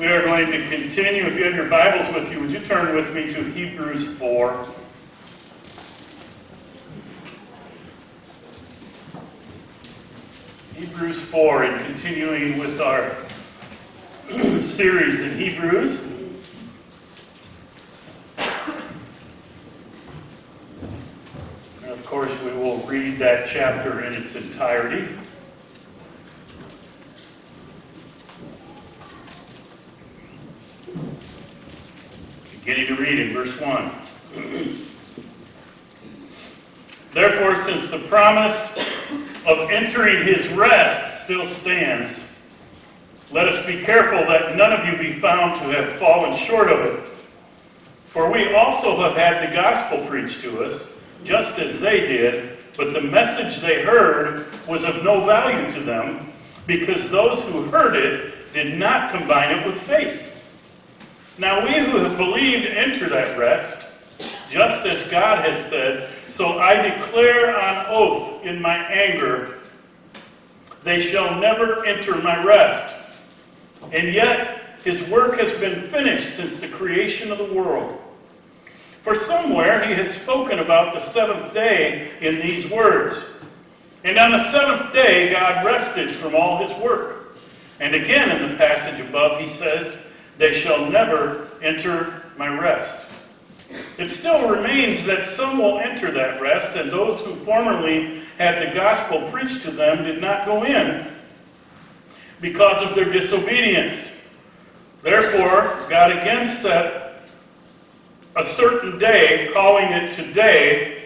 We are going to continue. If you have your Bibles with you, would you turn with me to Hebrews 4? Hebrews 4, and continuing with our series in Hebrews. And of course, we will read that chapter in its entirety. Beginning to read in verse 1. Therefore, since the promise of entering his rest still stands, let us be careful that none of you be found to have fallen short of it. For we also have had the gospel preached to us, just as they did, but the message they heard was of no value to them, because those who heard it did not combine it with faith. Now we who have believed enter that rest, just as God has said, so I declare on oath in my anger, they shall never enter my rest. And yet his work has been finished since the creation of the world. For somewhere he has spoken about the seventh day in these words. And on the seventh day God rested from all his work. And again in the passage above he says, they shall never enter my rest. It still remains that some will enter that rest, and those who formerly had the gospel preached to them did not go in because of their disobedience. Therefore, God again set a certain day, calling it today,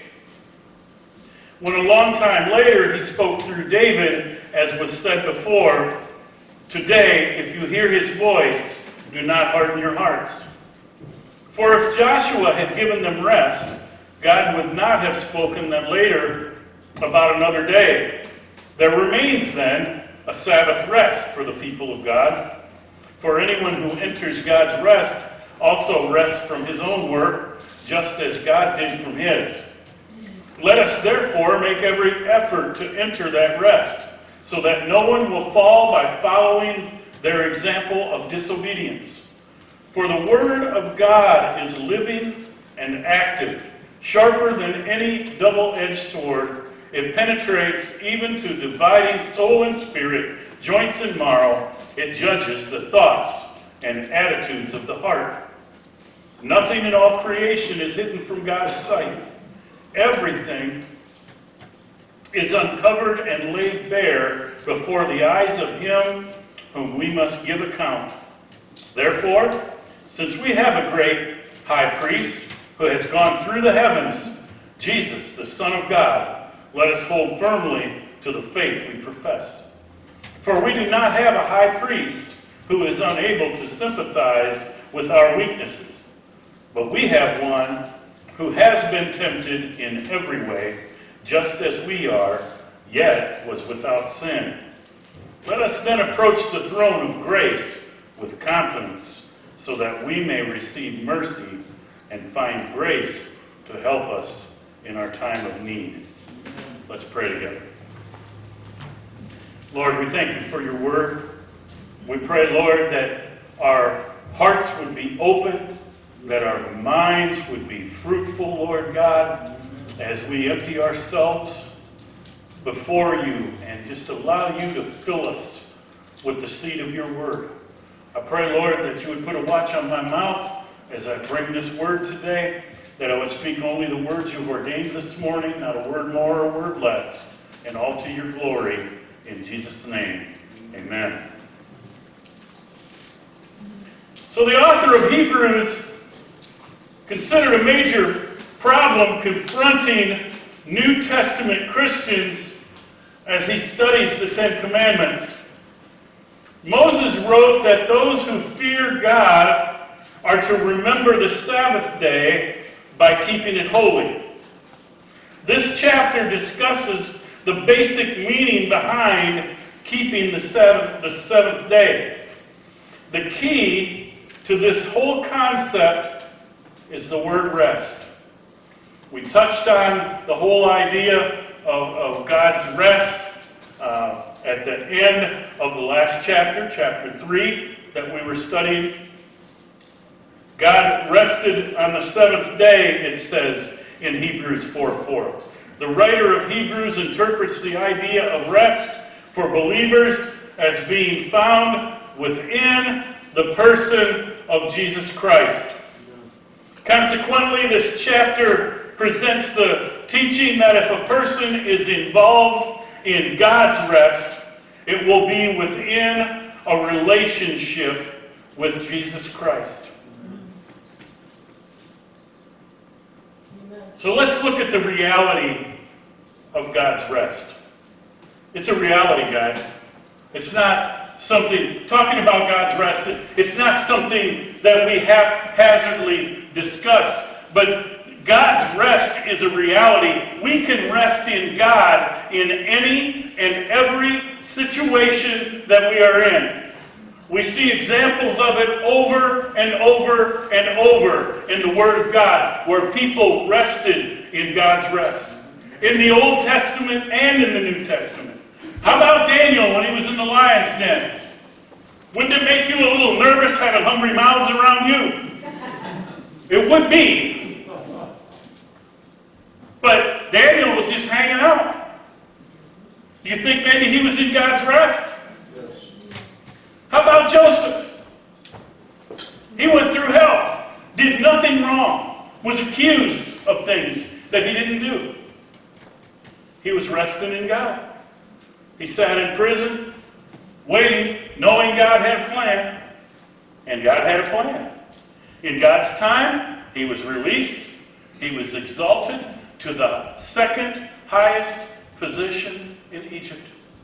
when a long time later he spoke through David, as was said before, today, if you hear his voice, do not harden your hearts. For if Joshua had given them rest, God would not have spoken them later about another day. There remains then a Sabbath rest for the people of God. For anyone who enters God's rest also rests from his own work, just as God did from his. Let us therefore make every effort to enter that rest, so that no one will fall by following their example of disobedience. For the word of God is living and active, sharper than any double-edged sword. It penetrates even to dividing soul and spirit, joints and marrow. It judges the thoughts and attitudes of the heart. Nothing in all creation is hidden from God's sight. Everything is uncovered and laid bare before the eyes of him whom we must give account. Therefore, since we have a great high priest who has gone through the heavens, Jesus, the Son of God, let us hold firmly to the faith we profess. For we do not have a high priest who is unable to sympathize with our weaknesses, but we have one who has been tempted in every way, just as we are, yet was without sin. Let us then approach the throne of grace with confidence, so that we may receive mercy and find grace to help us in our time of need. Let's pray together. Lord, we thank you for your word. We pray, Lord, that our hearts would be open, that our minds would be fruitful, Lord God, as we empty ourselves before you and just allow you to fill us with the seed of your word. I pray, Lord, that you would put a watch on my mouth as I bring this word today, that I would speak only the words you've ordained this morning, not a word more or a word less, and all to your glory. In Jesus' name, amen. So the author of Hebrews considered a major problem confronting New Testament Christians as he studies the Ten Commandments. Moses wrote that those who fear God are to remember the Sabbath day by keeping it holy. This chapter discusses the basic meaning behind keeping the seventh day. The key to this whole concept is the word rest. We touched on the whole idea of God's rest at the end of the last chapter, chapter 3, that we were studying. God rested on the seventh day, it says in Hebrews 4:4. The writer of Hebrews interprets the idea of rest for believers as being found within the person of Jesus Christ. Consequently, this chapter presents the teaching that if a person is involved in God's rest, it will be within a relationship with Jesus Christ. So let's look at the reality of God's rest. It's a reality, guys. It's not something, talking about God's rest, it's not something that we haphazardly discuss, but God's rest is a reality. We can rest in God in any and every situation that we are in. We see examples of it over and over and over in the Word of God, where people rested in God's rest. In the Old Testament and in the New Testament. How about Daniel when he was in the lion's den? Wouldn't it make you a little nervous having hungry mouths around you? It would be. But Daniel was just hanging out. Do you think maybe he was in God's rest? How about Joseph? He went through hell, did nothing wrong, was accused of things that he didn't do. He was resting in God. He sat in prison, waiting, knowing God had a plan. And God had a plan. In God's time, he was released. He was exalted to the second highest position in Egypt.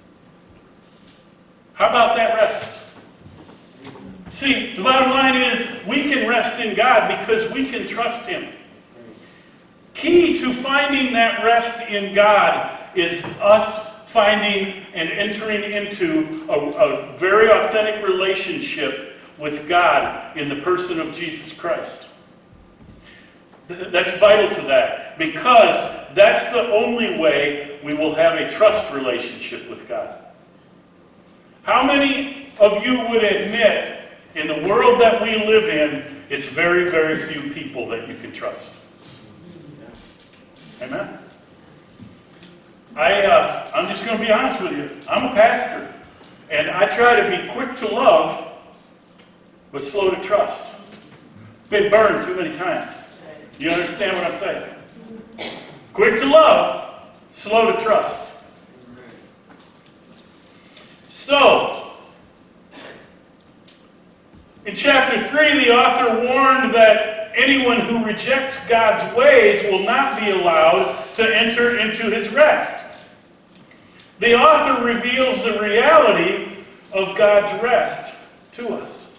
How about that rest? See, the bottom line is we can rest in God because we can trust Him. Key to finding that rest in God is us finding and entering into a very authentic relationship with God in the person of Jesus Christ. That's vital to that, because that's the only way we will have a trust relationship with God. How many of you would admit in the world that we live in, it's very, very few people that you can trust? Amen? I'm just going to be honest with you. I'm a pastor, and I try to be quick to love, but slow to trust. Been burned too many times. You understand what I'm saying? Quick to love, slow to trust. So, in chapter 3, the author warned that anyone who rejects God's ways will not be allowed to enter into His rest. The author reveals the reality of God's rest to us.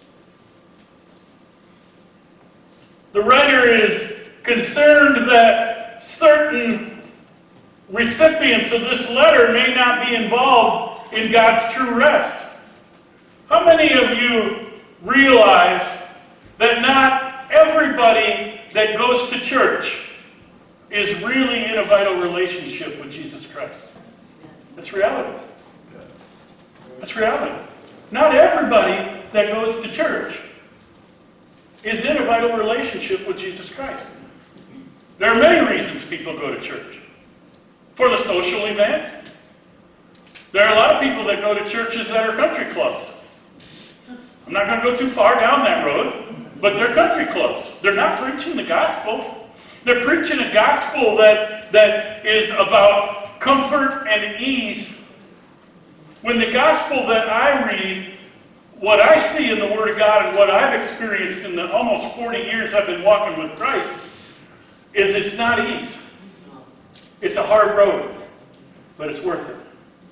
The writer is concerned that certain recipients of this letter may not be involved in God's true rest. How many of you realize that not everybody that goes to church is really in a vital relationship with Jesus Christ? That's reality. That's reality. Not everybody that goes to church is in a vital relationship with Jesus Christ. There are many reasons people go to church. For the social event. There are a lot of people that go to churches that are country clubs. I'm not going to go too far down that road, but they're country clubs. They're not preaching the gospel. They're preaching a gospel that is about comfort and ease. When the gospel that I read, what I see in the Word of God and what I've experienced in the almost 40 years I've been walking with Christ, is it's not ease. It's a hard road, but it's worth it.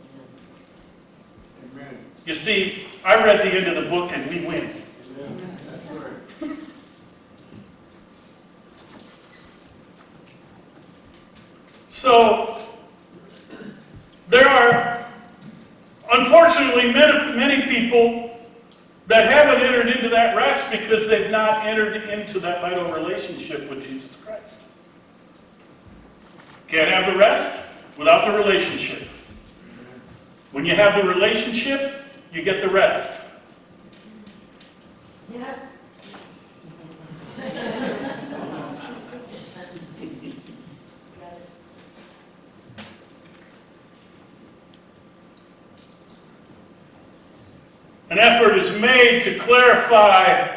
Amen. You see, I read the end of the book and we win. So, there are, unfortunately, many people that haven't entered into that rest because they've not entered into that vital relationship with Jesus Christ. Can't have the rest without the relationship. When you have the relationship, you get the rest. Yeah. An effort is made to clarify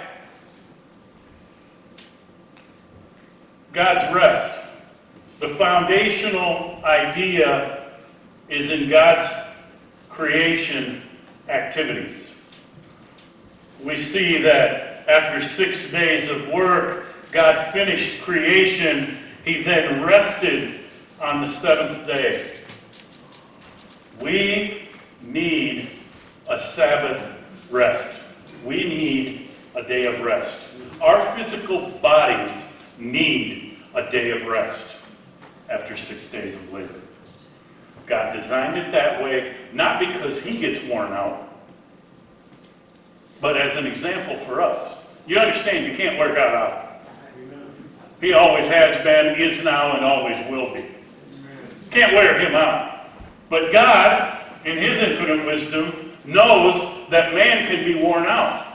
God's rest. The foundational idea is in God's creation activities. We see that after 6 days of work, God finished creation. He then rested on the seventh day. We need a Sabbath rest. We need a day of rest. Our physical bodies need a day of rest after 6 days of labor. God designed it that way, not because He gets worn out, but as an example for us. You understand, you can't wear God out. He always has been, is now, and always will be. Can't wear Him out. But God, in His infinite wisdom, knows that man can be worn out.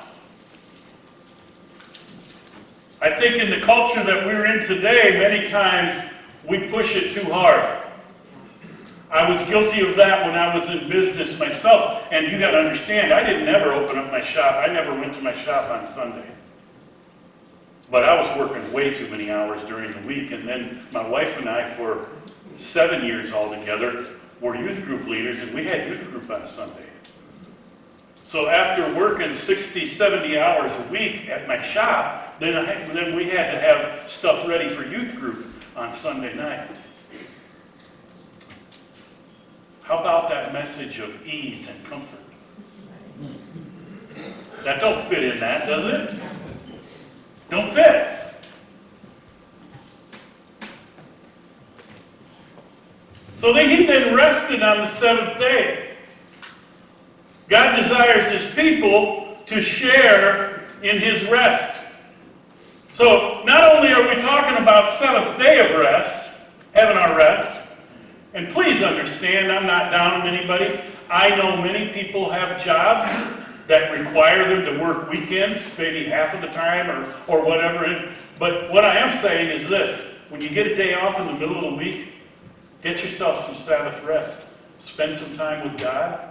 I think in the culture that we're in today, many times we push it too hard. I was guilty of that when I was in business myself. And you got to understand, I didn't ever open up my shop. I never went to my shop on Sunday. But I was working way too many hours during the week. And then my wife and I, for 7 years altogether, were youth group leaders, and we had youth group on Sunday. So after working 60, 70 hours a week at my shop, then we had to have stuff ready for youth group on Sunday night. How about that message of ease and comfort? That don't fit in that, does it? Don't fit. So he then rested on the seventh day. God desires His people to share in His rest. So not only are we talking about seventh day of rest, having our rest, and please understand, I'm not down on anybody. I know many people have jobs that require them to work weekends, maybe half of the time or whatever. But what I am saying is this: when you get a day off in the middle of the week, get yourself some Sabbath rest. Spend some time with God.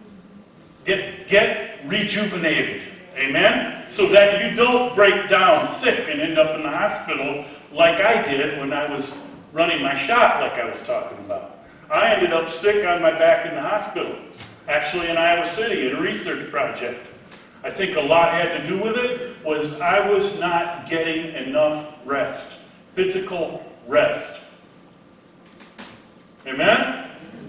Get rejuvenated. Amen? So that you don't break down sick and end up in the hospital like I did when I was running my shop, like I was talking about. I ended up sick on my back in the hospital, actually in Iowa City at a research project. I think a lot had to do with it was I was not getting enough rest, physical rest. Amen?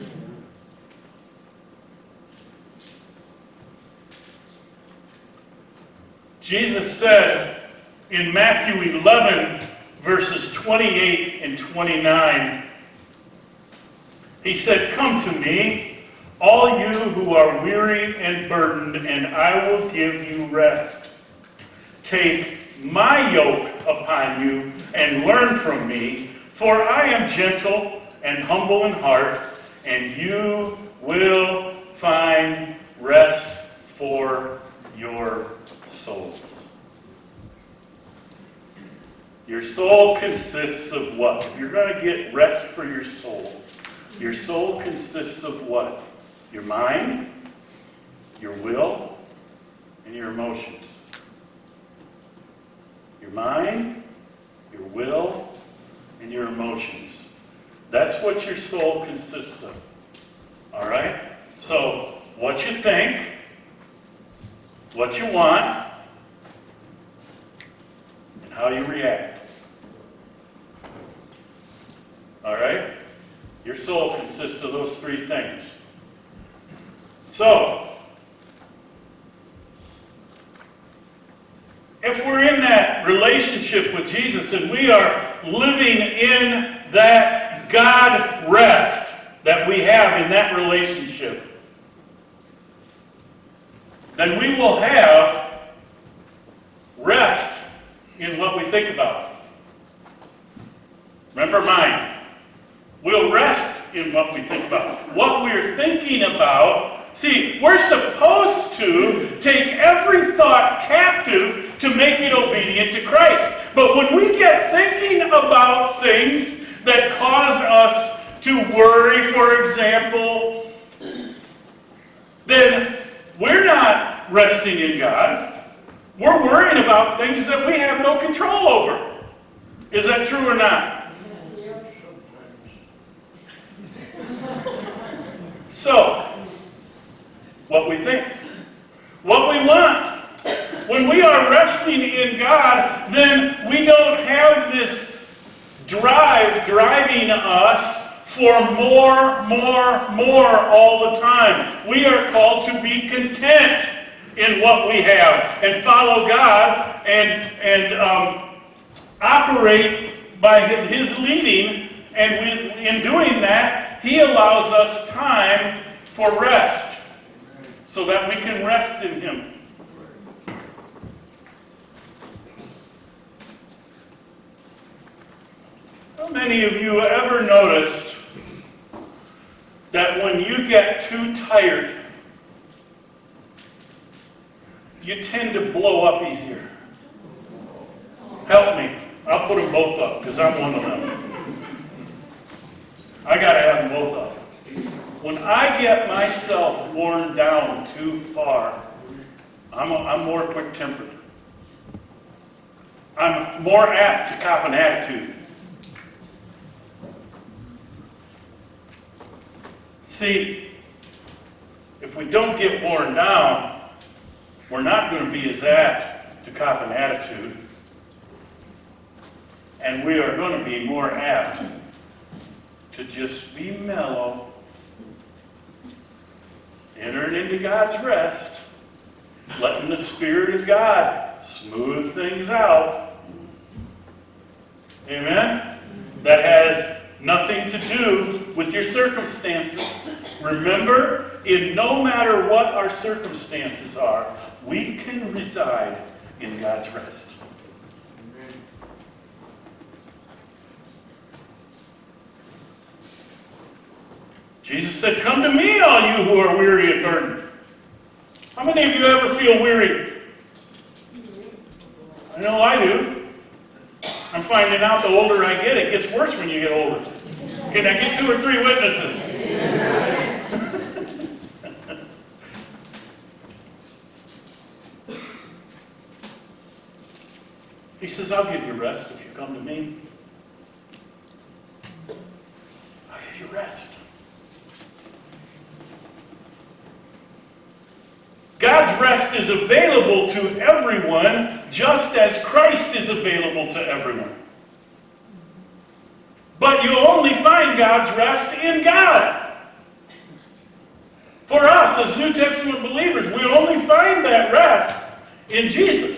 Jesus said in Matthew 11, verses 28 and 29, He said, "Come to me, all you who are weary and burdened, and I will give you rest. Take my yoke upon you and learn from me, for I am gentle and humble in heart, and you will find rest for your souls." Your soul consists of what? If you're going to get rest for your soul consists of what? Your mind, your will, and your emotions. Your mind, your will, and your emotions. That's what your soul consists of. All right? So, what you think, what you want, and how you react. All right? Your soul consists of those three things. So, if we're in that relationship with Jesus and we are living in that God rest that we have in that relationship, then we will have rest in what we think about. Remember mind. We'll rest in what we think about. What we're thinking about. See, we're supposed to take every thought captive to make it obedient to Christ. But when we get thinking about things that cause us to worry, for example, then we're not resting in God. We're worrying about things that we have no control over. Is that true or not? So, what we think, what we want. When we are resting in God, then we don't have this drive driving us for more all the time. We are called to be content in what we have and follow God and operate by His leading. And in doing that, He allows us time for rest so that we can rest in Him. How many of you ever noticed that when you get too tired, you tend to blow up easier? Help me. I'll put them both up because I'm one of them. I got to have them both up. When I get myself worn down too far, I'm more quick-tempered. I'm more apt to cop an attitude. See, if we don't get worn down, we're not going to be as apt to cop an attitude. And we are going to be more apt to just be mellow, entering into God's rest, letting the Spirit of God smooth things out. Amen? That has nothing to do with your circumstances. Remember, no matter what our circumstances are, we can reside in God's rest. Jesus said, "Come to me, all you who are weary and burdened." How many of you ever feel weary? I know I do. I'm finding out the older I get, it gets worse when you get older. Can I get 2 or 3 witnesses? He says, "I'll give you rest if you come to me. I'll give you rest." God's rest is available to everyone, just as Christ is available to everyone. But you only find God's rest in God. For us, as New Testament believers, we only find that rest in Jesus.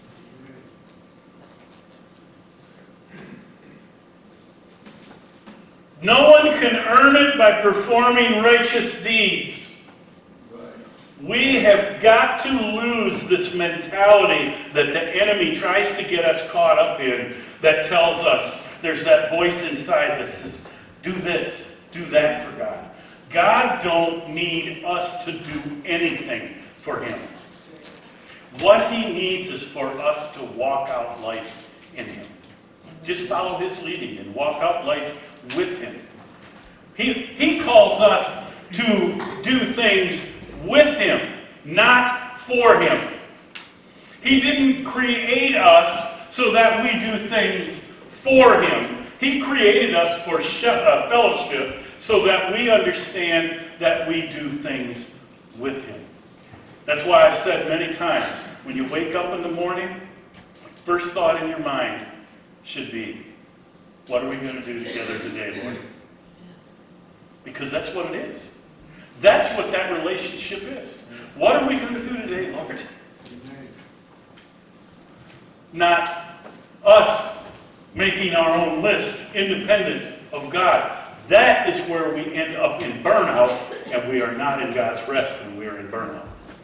No one can earn it by performing righteous deeds. We have got to lose this mentality that the enemy tries to get us caught up in, that tells us, there's that voice inside that says, do this, do that for God. God don't need us to do anything for Him. What He needs is for us to walk out life in Him. Just follow His leading and walk out life with Him. He calls us to do things with Him, not for Him. He didn't create us so that we do things for Him. He created us for fellowship so that we understand that we do things with Him. That's why I've said many times, when you wake up in the morning, first thought in your mind should be, what are we going to do together today, Lord? Because that's what it is. That's what that relationship is. What are we going to do today, Lord? Not us making our own list independent of God. That is where we end up in burnout, and we are not in God's rest when we are in burnout.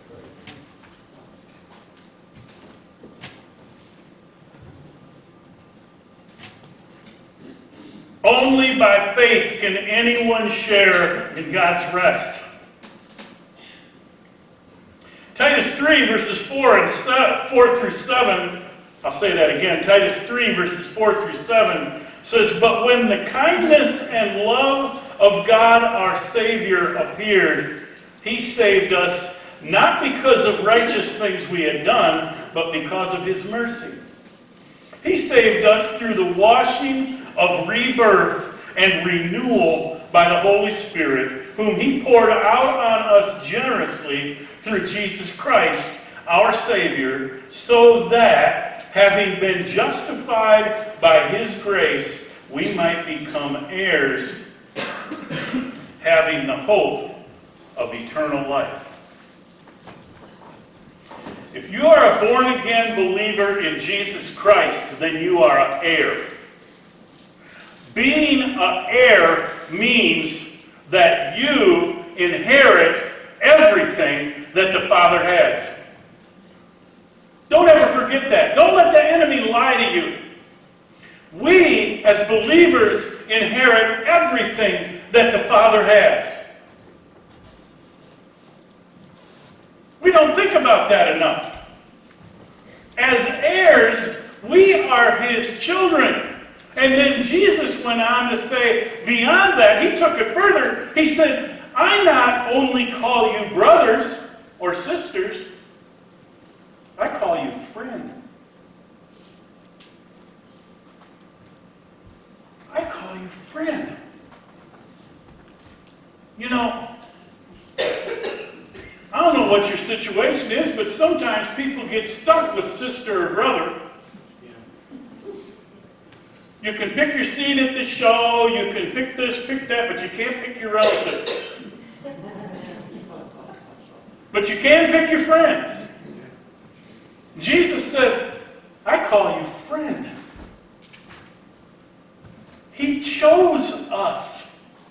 Only by faith can anyone share in God's rest. Titus 3, verses 4 through 7, I'll say that again. Titus 3, verses 4 through 7 says, "But when the kindness and love of God our Savior appeared, He saved us, not because of righteous things we had done, but because of His mercy. He saved us through the washing of rebirth and renewal by the Holy Spirit, whom He poured out on us generously through Jesus Christ, our Savior, so that, having been justified by His grace, we might become heirs, having the hope of eternal life." If you are a born-again believer in Jesus Christ, then you are an heir. Being an heir means that you inherit everything that the Father has. Don't ever forget that. Don't let the enemy lie to you. We, as believers, inherit everything that the Father has. We don't think about that enough. As heirs, we are His children. And then Jesus went on to say, beyond that, He took it further. He said, "I not only call you brothers or sisters, I call you friend." I call you friend. You know, I don't know what your situation is, but sometimes people get stuck with sister or brother. You can pick your seat at the show, you can pick this, pick that, but you can't pick your relatives. But you can pick your friends. Jesus said, "I call you friend." He chose us.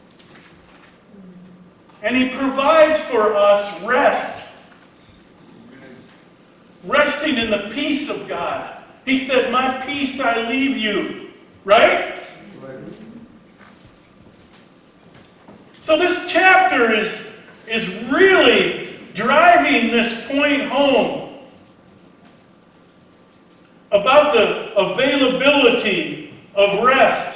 And He provides for us rest. Resting in the peace of God. He said, "My peace I leave you." Right? So this chapter is really driving this point home about the availability of rest.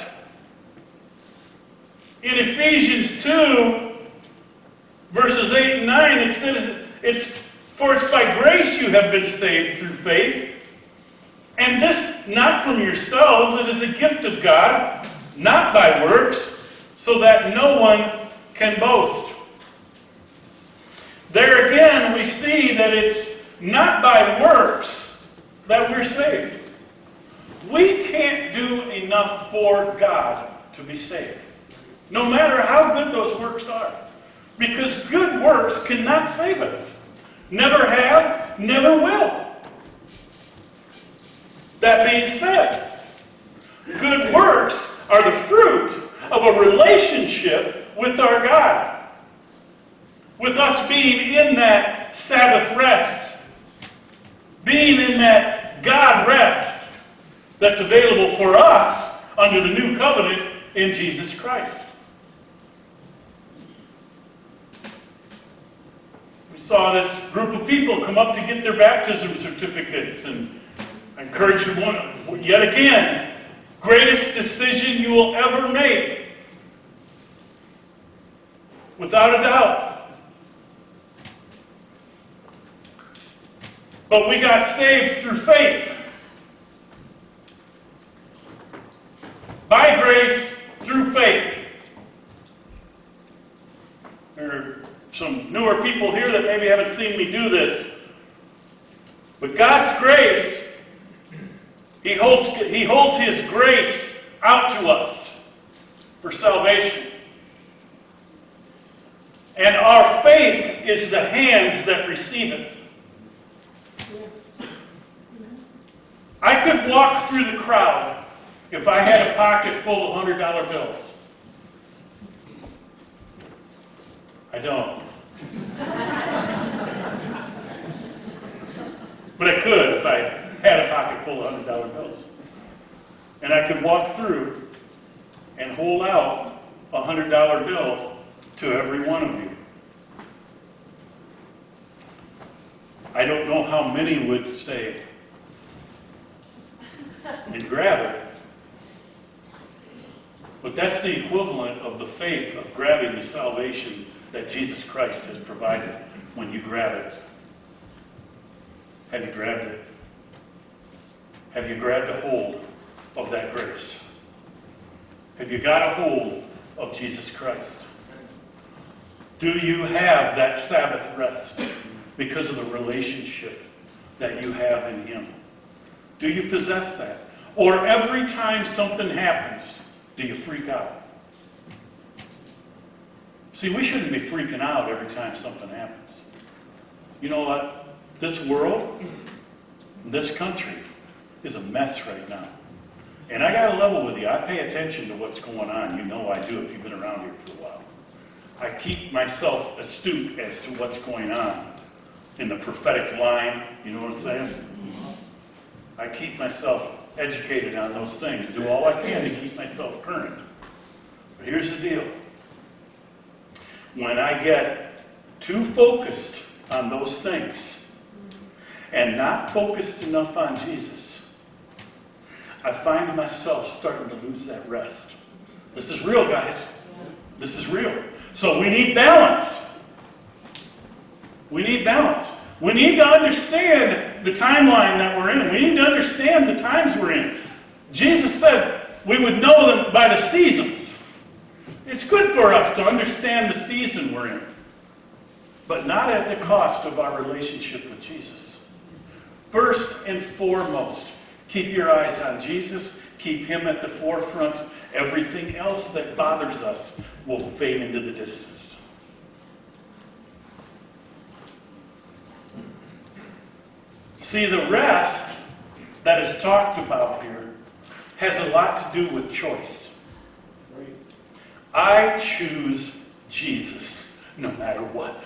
In Ephesians 2, verses 8 and 9, it says, "For it's by grace you have been saved through faith, and this not from yourselves, it is a gift of God, not by works, so that no one can boast." There again, we see that it's not by works that we're saved. We can't do enough for God to be saved, no matter how good those works are. Because good works cannot save us. Never have, never will. That being said, good works are the fruit of a relationship with our God. With us being in that Sabbath rest. Being in that God rest that's available for us under the new covenant in Jesus Christ. We saw this group of people come up to get their baptism certificates, and I encourage you yet again, greatest decision you will ever make. Without a doubt. But we got saved through faith. By grace, through faith. There are some newer people here that maybe haven't seen me do this. But God's grace, He holds His grace out to us for salvation. And our faith is the hands that receive it. I could walk through the crowd if I had a pocket full of $100 bills. I don't. But I could if I had a pocket full of $100 bills. And I could walk through and hold out a $100 bill to every one of you. I don't know how many would say and grab it. But that's the equivalent of the faith of grabbing the salvation that Jesus Christ has provided when you grab it. Have you grabbed it? Have you grabbed a hold of that grace? Have you got a hold of Jesus Christ? Do you have that Sabbath rest because of the relationship that you have in Him? Do you possess that? Or every time something happens, do you freak out? See, we shouldn't be freaking out every time something happens. You know what? This world, this country, is a mess right now. And I got to level with you. I pay attention to what's going on. You know I do if you've been around here for a while. I keep myself astute as to what's going on in the prophetic line. You know what I'm saying? I keep myself educated on those things. Do all I can to keep myself current. But here's the deal. When I get too focused on those things and not focused enough on Jesus, I find myself starting to lose that rest. This is real, guys. This is real. So we need balance. We need balance. We need to understand the timeline that we're in. We need to understand the times we're in. Jesus said we would know them by the seasons. It's good for us to understand the season we're in, but not at the cost of our relationship with Jesus. First and foremost, keep your eyes on Jesus. Keep Him at the forefront. Everything else that bothers us will fade into the distance. See, the rest that is talked about here has a lot to do with choice. I choose Jesus no matter what.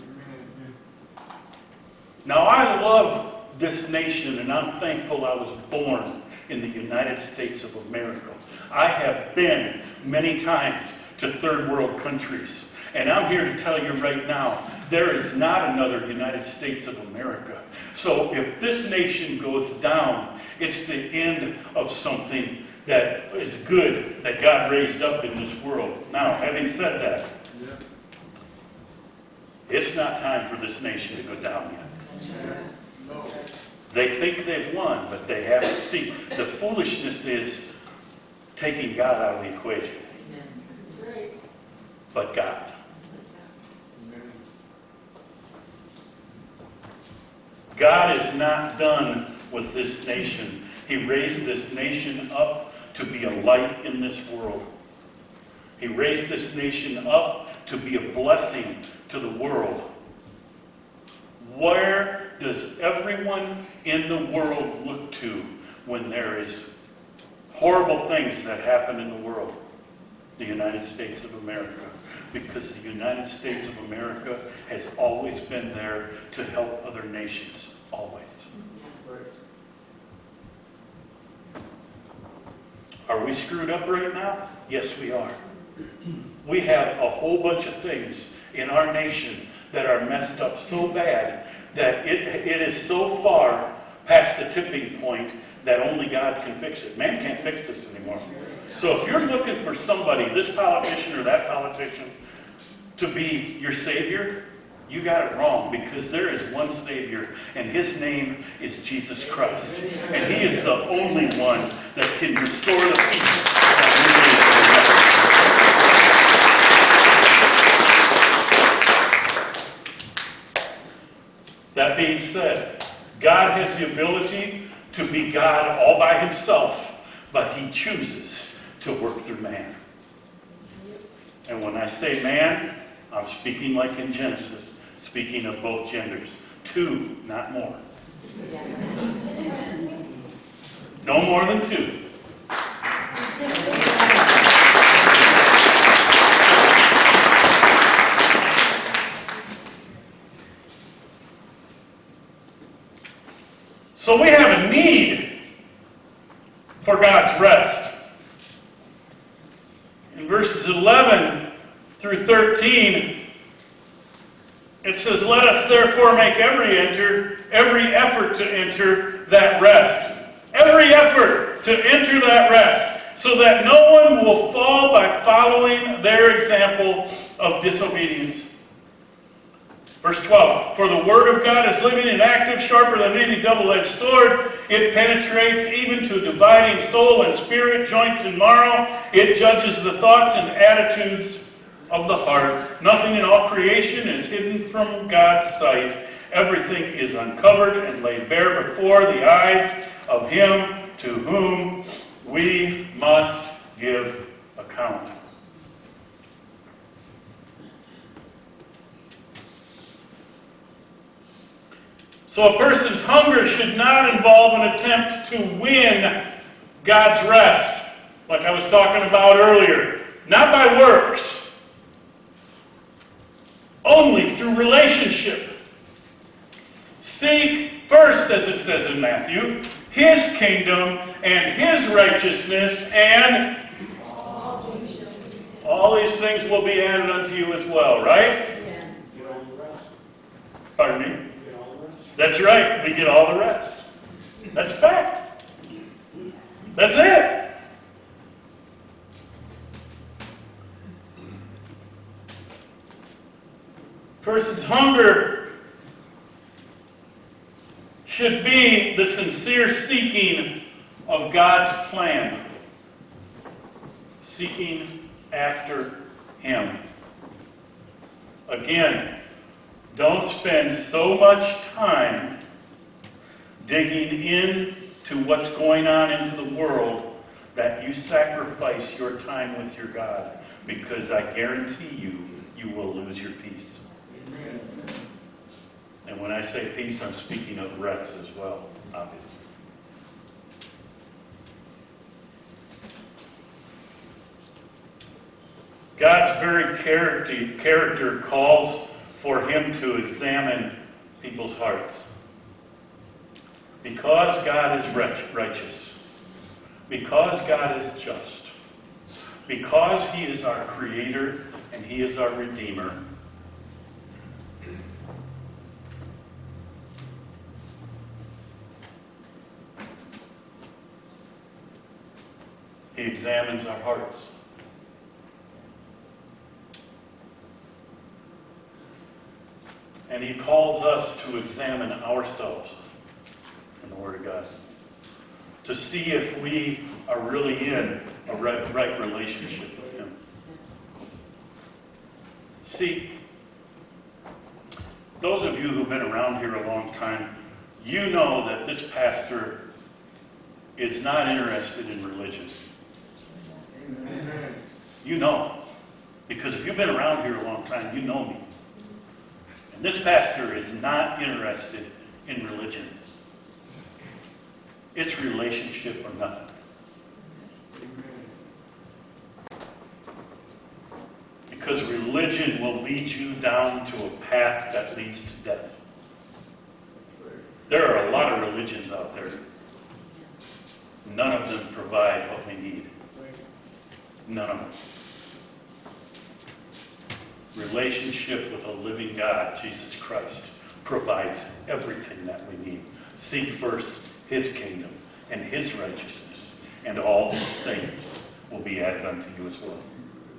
Now, I love this nation, and I'm thankful I was born in the United States of America. I have been many times to third world countries, and I'm here to tell you right now, there is not another United States of America. So if this nation goes down, it's the end of something that is good that God raised up in this world. Now, having said that, it's not time for this nation to go down yet. They think they've won, but they haven't. See, the foolishness is taking God out of the equation. But God. God is not done with this nation. He raised this nation up to be a light in this world. He raised this nation up to be a blessing to the world. Where does everyone in the world look to when there is horrible things that happen in the world? The United States of America. Because the United States of America has always been there to help other nations. Always. Are we screwed up right now? Yes, we are. We have a whole bunch of things in our nation that are messed up so bad that it is so far past the tipping point that only God can fix it. Man can't fix this anymore. So if you're looking for somebody, this politician or that politician, to be your savior, you got it wrong, because there is one Savior, and His name is Jesus Christ. And He is the only one that can restore the peace that we need. That being said, God has the ability to be God all by Himself, but He chooses to work through man. And when I say man, I'm speaking like in Genesis. Speaking of both genders. 2, not more. No more than 2. So we have a need for God's rest. In verses 11 through 13, It says, let us therefore make every effort to enter that rest. Every effort to enter that rest, so that no one will fall by following their example of disobedience. Verse 12, for the word of God is living and active, sharper than any double-edged sword. It penetrates even to dividing soul and spirit, joints and marrow. It judges the thoughts and attitudes of the heart. Nothing in all creation is hidden from God's sight. Everything is uncovered and laid bare before the eyes of Him to whom we must give account. So a person's hunger should not involve an attempt to win God's rest, like I was talking about earlier. Not by works, only through relationship. Seek first, as it says in Matthew, His kingdom and His righteousness, and all these things will be added unto you as well, right? Pardon me? That's right. We get all the rest. That's fact. That's it. Person's hunger should be the sincere seeking of God's plan. Seeking after Him. Again, don't spend so much time digging into what's going on into the world that you sacrifice your time with your God, because I guarantee you, you will lose your peace. Amen. And when I say peace, I'm speaking of rest as well, obviously. God's very character calls for Him to examine people's hearts. Because God is righteous, because God is just, because He is our Creator and He is our Redeemer, He examines our hearts. And He calls us to examine ourselves in the Word of God, to see if we are really in a right relationship with Him. See, those of you who've been around here a long time, you know that this pastor is not interested in religion. Amen. You know, because if you've been around here a long time, you know me. And this pastor is not interested in religion. It's relationship or nothing. Because religion will lead you down to a path that leads to death. There are a lot of religions out there. None of them provide what we need. None of them. Relationship with a living God, Jesus Christ, provides everything that we need. Seek first His kingdom and His righteousness, and all these things will be added unto you as well.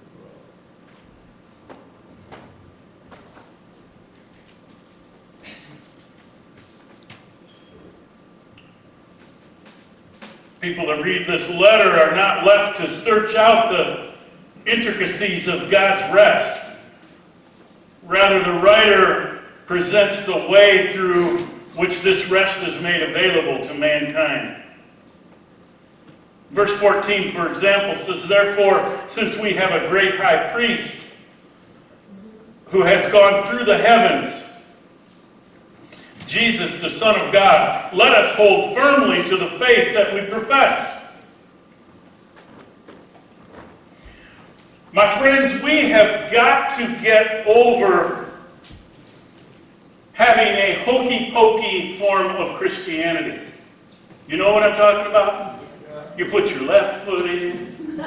People that read this letter are not left to search out the intricacies of God's rest. Rather, the writer presents the way through which this rest is made available to mankind. Verse 14, for example, says, therefore, since we have a great high priest who has gone through the heavens, Jesus, the Son of God, let us hold firmly to the faith that we profess. My friends, we have got to get over having a hokey-pokey form of Christianity. You know what I'm talking about? You put your left foot in,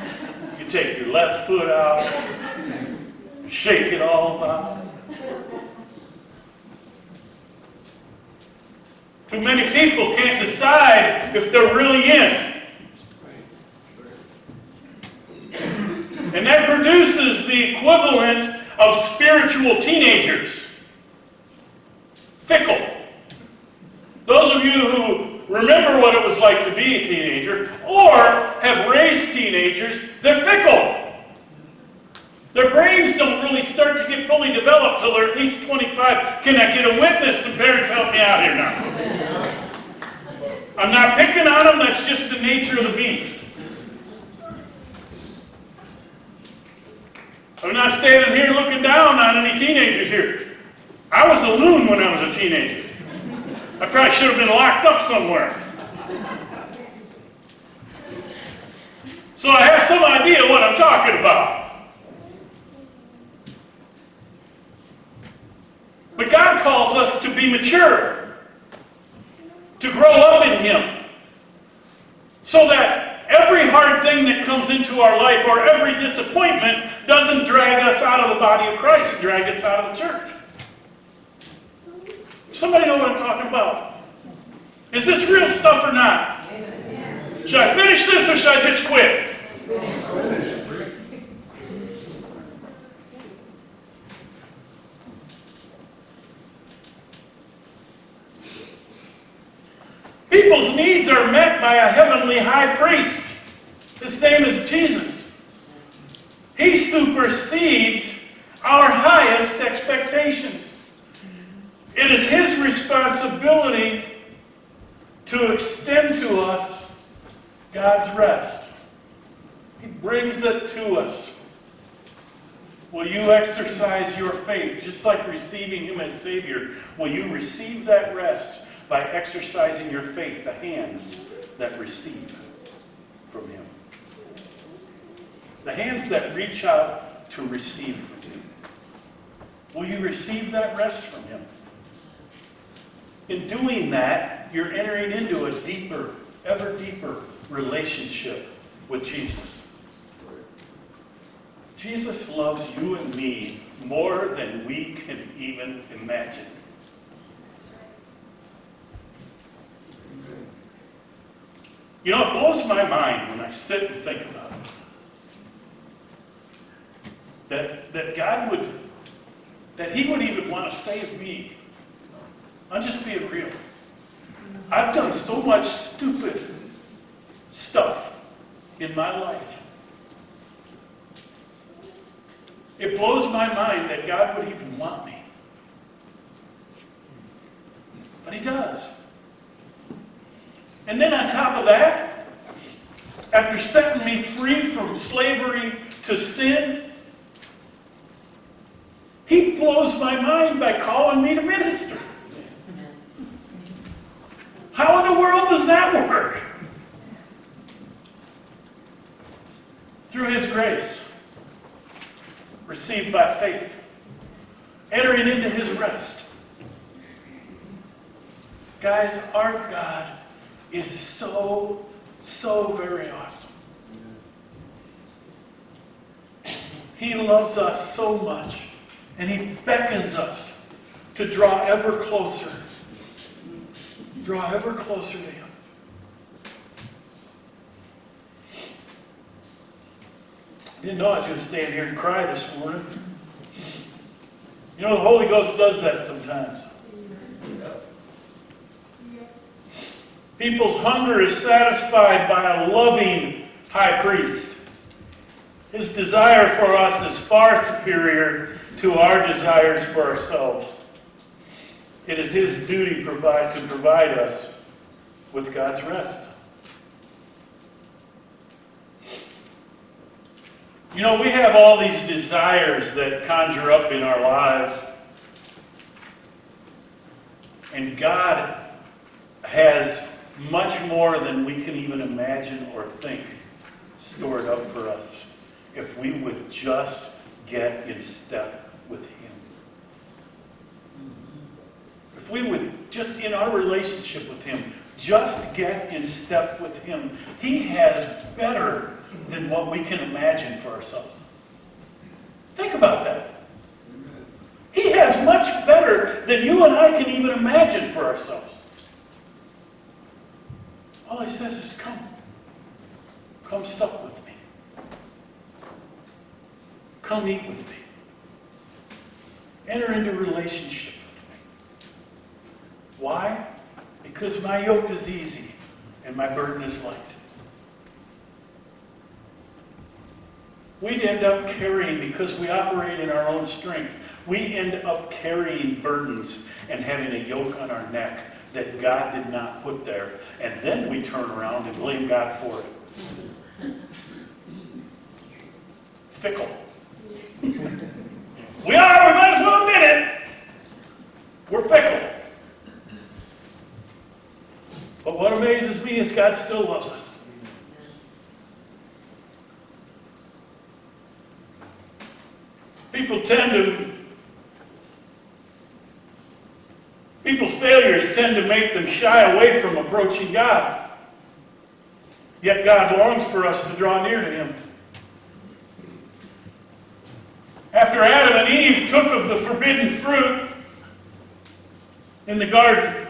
you take your left foot out, and shake it all about. Too many people can't decide if they're really in. And that produces the equivalent of spiritual teenagers. Fickle. Those of you who remember what it was like to be a teenager or have raised teenagers, they're fickle. Their brains don't really start to get fully developed till they're at least 25. Can I get a witness? The parents help me out here now. I'm not picking on them. That's just the nature of the beast. I'm not standing here looking down on any teenagers here. I was a loon when I was a teenager. I probably should have been locked up somewhere. So I have some idea what I'm talking about. But God calls us to be mature, to grow up in Him, so that every hard thing that comes into our life or every disappointment doesn't drag us out of the body of Christ, drag us out of the church. Somebody know what I'm talking about? Is this real stuff or not? Should I finish this or should I just quit? People's needs are met by a heavenly high priest. His name is Jesus. He supersedes our highest expectations. It is His responsibility to extend to us God's rest. He brings it to us. Will you exercise your faith, just like receiving Him as Savior? Will you receive that rest by exercising your faith, the hands that receive from Him? The hands that reach out to receive from Him. Will you receive that rest from Him? In doing that, you're entering into a deeper, ever deeper relationship with Jesus. Jesus loves you and me more than we can even imagine. You know, it blows my mind when I sit and think about it. That God would, that He would even want to save me. I'm just being real. I've done so much stupid stuff in my life. It blows my mind that God would even want me. But He does. And then on top of that, after setting me free from slavery to sin, He blows my mind by calling me to minister. How in the world does that work? Through His grace, received by faith, entering into His rest. Guys, our God is so very awesome. He loves us so much, and He beckons us to draw ever closer. Draw ever closer to Him. I didn't know I was going to stand here and cry this morning. You know, the Holy Ghost does that sometimes. People's hunger is satisfied by a loving high priest. His desire for us is far superior to our desires for ourselves. It is His duty to provide us with God's rest. You know, we have all these desires that conjure up in our lives. And God has much more than we can even imagine or think stored up for us if we would just get in step with Him. If we would just, in our relationship with Him, just get in step with Him. He has better than what we can imagine for ourselves. Think about that. He has much better than you and I can even imagine for ourselves. All he says is, come. Come sup with me. Come eat with me. Enter into relationship with me. Why? Because my yoke is easy and my burden is light. We'd end up carrying, because we operate in our own strength, we end up carrying burdens and having a yoke on our neck that God did not put there. And then we turn around and blame God for it. Fickle. We might as well admit it. We're fickle. But what amazes me is God still loves us. People's failures tend to make them shy away from approaching God. Yet God longs for us to draw near to Him. After Adam and Eve took of the forbidden fruit in the garden,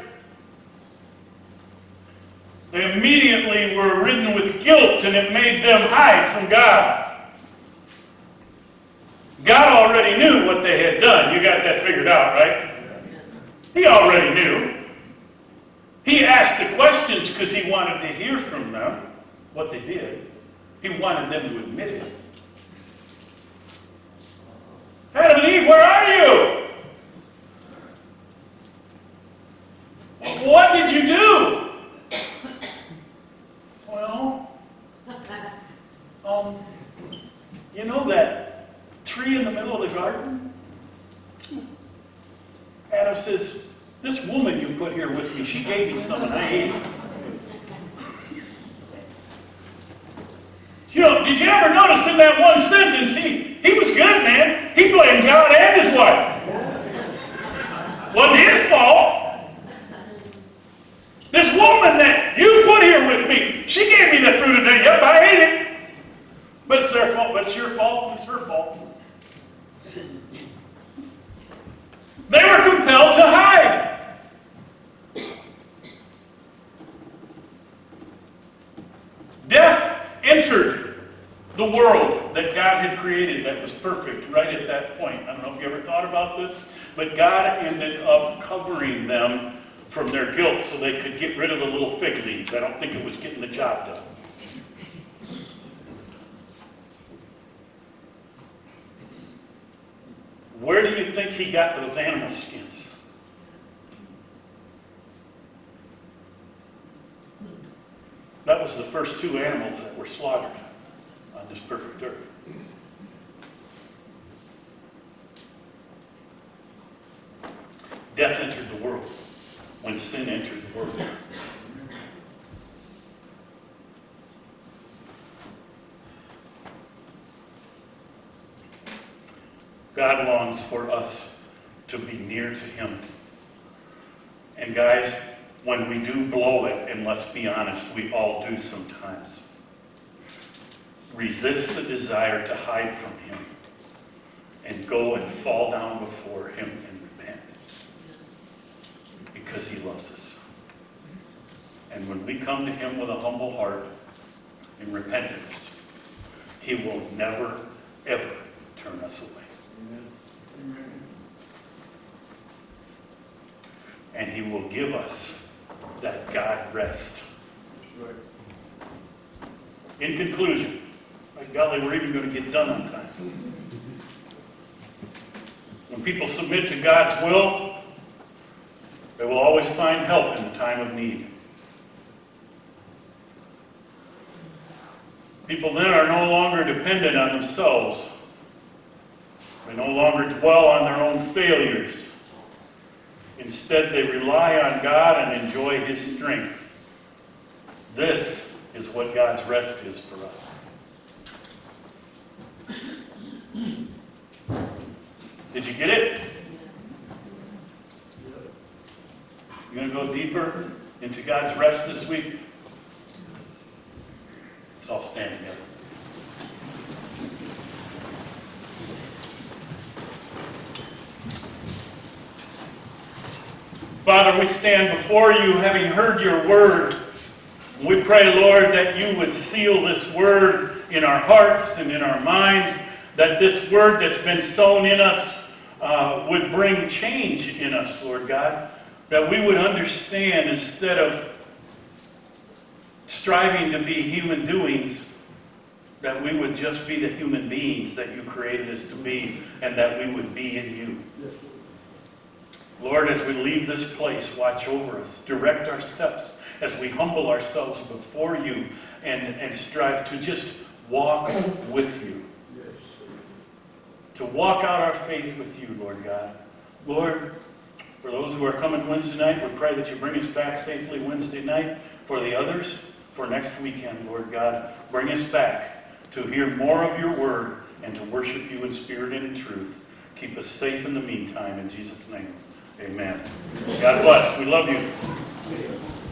they immediately were ridden with guilt, and it made them hide from God. God already knew what they had done. You got that figured out, right? He already knew. He asked the questions because he wanted to hear from them what they did. He wanted them to admit it. Adam and Eve, where are you? What did you do? Well, you know that tree in the middle of the garden? Adam says, this woman you put here with me, she gave me some and I ate it. You know, did you ever notice in that one sentence, he was good, man. He blamed God and his wife. Wasn't his fault. This woman that you put here with me, she gave me that fruit today. Yep, I ate it. But it's their fault, but it's your fault, it's her fault. They were compelled to hide. Death entered the world that God had created that was perfect right at that point. I don't know if you ever thought about this, but God ended up covering them from their guilt so they could get rid of the little fig leaves. I don't think it was getting the job done. Where do you think he got those animal skins? That was the first two animals that were slaughtered on this perfect earth. Death entered the world when sin entered the world. God longs for us to be near to Him. And guys, when we do blow it, and let's be honest, we all do sometimes, resist the desire to hide from Him and go and fall down before Him and repent. Because He loves us. And when we come to Him with a humble heart in repentance, He will never, ever turn us away. And He will give us that God rest. In conclusion, by golly, we're even going to get done on time. When people submit to God's will, they will always find help in the time of need. People then are no longer dependent on themselves. They no longer dwell on their own failures. Instead, they rely on God and enjoy His strength. This is what God's rest is for us. Did you get it? You going to go deeper into God's rest this week? Let's all stand together. Father, we stand before You, having heard Your word. We pray, Lord, that you would seal this word in our hearts and in our minds, that this word that's been sown in us would bring change in us, Lord God, that we would understand instead of striving to be human doings, that we would just be the human beings that you created us to be, and that we would be in you. Lord, as we leave this place, watch over us, direct our steps as we humble ourselves before you and strive to just walk with you. To walk out our faith with you, Lord God. Lord, for those who are coming Wednesday night, we pray that you bring us back safely Wednesday night. For the others, for next weekend, Lord God, bring us back to hear more of your word and to worship you in spirit and in truth. Keep us safe in the meantime. In Jesus' name, amen. God bless. We love you.